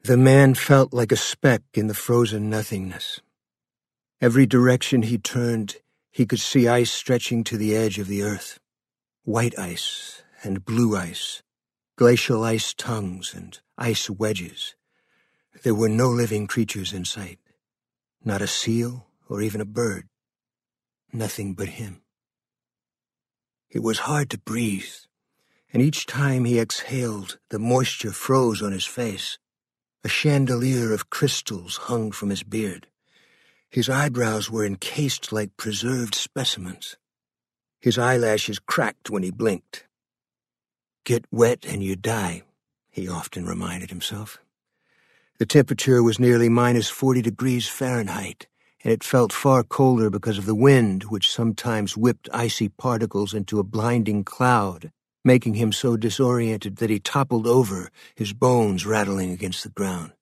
The man felt like a speck in the frozen nothingness. Every direction he turned, he could see ice stretching to the edge of the earth. White ice and blue ice, glacial ice tongues and ice wedges. There were no living creatures in sight. Not a seal or even a bird. Nothing but him. It was hard to breathe, and each time he exhaled, the moisture froze on his face. A chandelier of crystals hung from his beard. His eyebrows were encased like preserved specimens. His eyelashes cracked when he blinked. Get wet and you die, he often reminded himself. The temperature was nearly minus 40 degrees Fahrenheit, and it felt far colder because of the wind, which sometimes whipped icy particles into a blinding cloud, making him so disoriented that he toppled over, his bones rattling against the ground.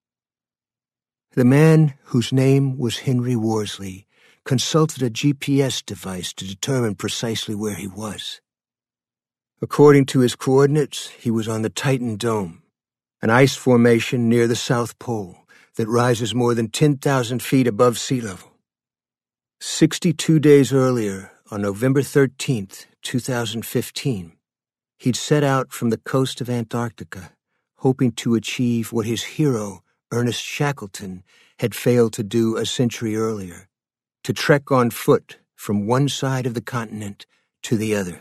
The man, whose name was Henry Worsley, consulted a GPS device to determine precisely where he was. According to his coordinates, he was on the Titan Dome, an ice formation near the South Pole that rises more than 10,000 feet above sea level. 62 days earlier, on November 13th, 2015, he'd set out from the coast of Antarctica, hoping to achieve what his hero, Ernest Shackleton, had failed to do a century earlier, to trek on foot from one side of the continent to the other.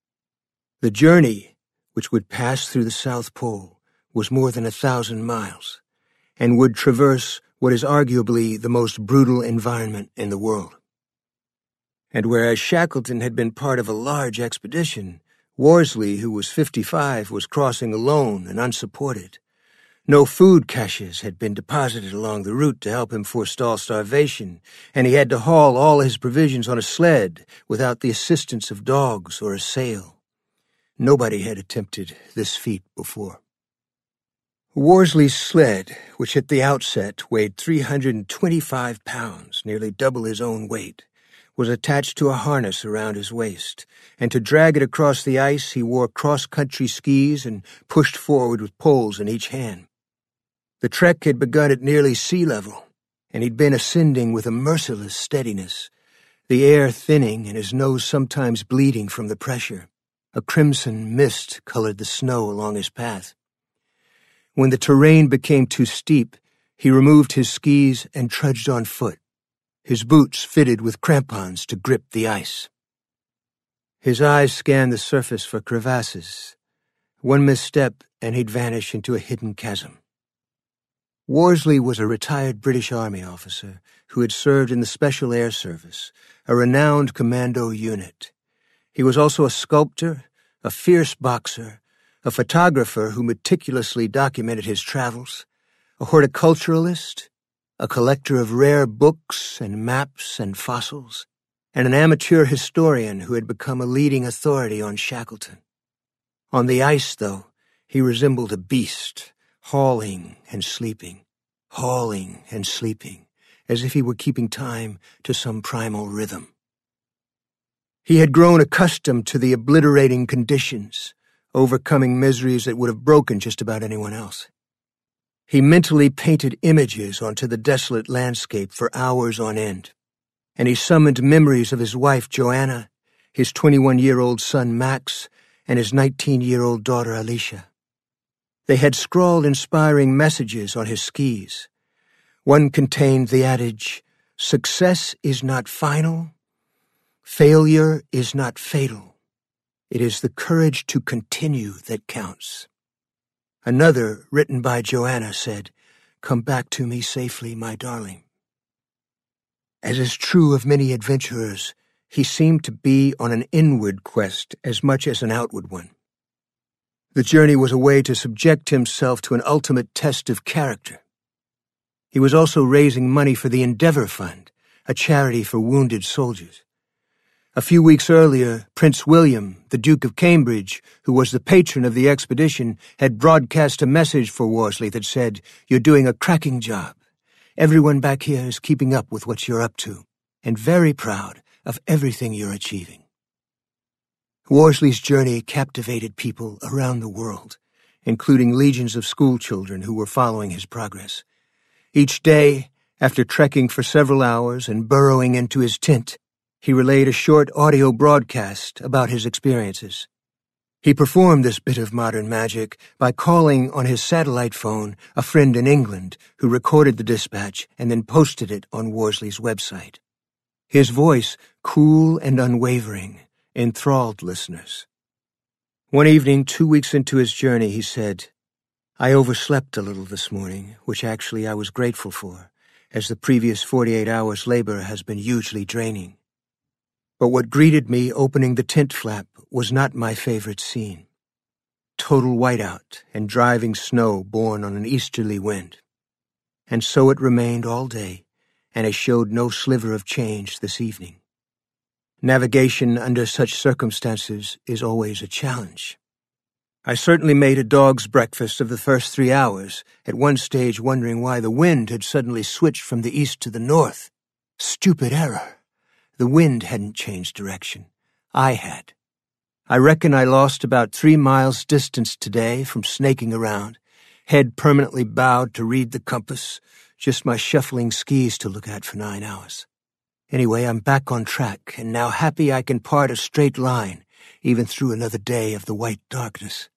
The journey, which would pass through the South Pole, was more than 1,000 miles, and would traverse what is arguably the most brutal environment in the world. And whereas Shackleton had been part of a large expedition, Worsley, who was 55, was crossing alone and unsupported. No food caches had been deposited along the route to help him forestall starvation, and he had to haul all his provisions on a sled without the assistance of dogs or a sail. Nobody had attempted this feat before. Worsley's sled, which at the outset weighed 325 pounds, nearly double his own weight, was attached to a harness around his waist, and to drag it across the ice he wore cross-country skis and pushed forward with poles in each hand. The trek had begun at nearly sea level, and he'd been ascending with a merciless steadiness, the air thinning and his nose sometimes bleeding from the pressure. A crimson mist colored the snow along his path. When the terrain became too steep, he removed his skis and trudged on foot, his boots fitted with crampons to grip the ice. His eyes scanned the surface for crevasses. One misstep and he'd vanish into a hidden chasm. Worsley was a retired British Army officer who had served in the Special Air Service, a renowned commando unit. He was also a sculptor, a fierce boxer, a photographer who meticulously documented his travels, a horticulturalist, a collector of rare books and maps and fossils, and an amateur historian who had become a leading authority on Shackleton. On the ice, though, he resembled a beast, hauling and sleeping, as if he were keeping time to some primal rhythm. He had grown accustomed to the obliterating conditions, overcoming miseries that would have broken just about anyone else. He mentally painted images onto the desolate landscape for hours on end, and he summoned memories of his wife Joanna, his 21-year-old son Max, and his 19-year-old daughter Alicia. They had scrawled inspiring messages on his skis. One contained the adage, "Success is not final, failure is not fatal. It is the courage to continue that counts." Another, written by Joanna, said, "Come back to me safely, my darling." As is true of many adventurers, he seemed to be on an inward quest as much as an outward one. The journey was a way to subject himself to an ultimate test of character. He was also raising money for the Endeavour Fund, a charity for wounded soldiers. A few weeks earlier, Prince William, the Duke of Cambridge, who was the patron of the expedition, had broadcast a message for Worsley that said, "You're doing a cracking job. Everyone back here is keeping up with what you're up to, and very proud of everything you're achieving." Worsley's journey captivated people around the world, including legions of schoolchildren who were following his progress. Each day, after trekking for several hours and burrowing into his tent, he relayed a short audio broadcast about his experiences. He performed this bit of modern magic by calling on his satellite phone a friend in England who recorded the dispatch and then posted it on Worsley's website. His voice, cool and unwavering, enthralled listeners. One evening, 2 weeks into his journey, he said, "I overslept a little this morning, which actually I was grateful for, as the previous 48 hours' labor has been hugely draining. But what greeted me opening the tent flap was not my favorite scene. Total whiteout and driving snow borne on an easterly wind. And so it remained all day, and it showed no sliver of change this evening. Navigation under such circumstances is always a challenge. I certainly made a dog's breakfast of the first 3 hours, at one stage wondering why the wind had suddenly switched from the east to the north. Stupid error. The wind hadn't changed direction. I had. I reckon I lost about 3 miles distance today from snaking around, head permanently bowed to read the compass, just my shuffling skis to look at for 9 hours. Anyway, I'm back on track, and now happy I can part a straight line, even through another day of the white darkness.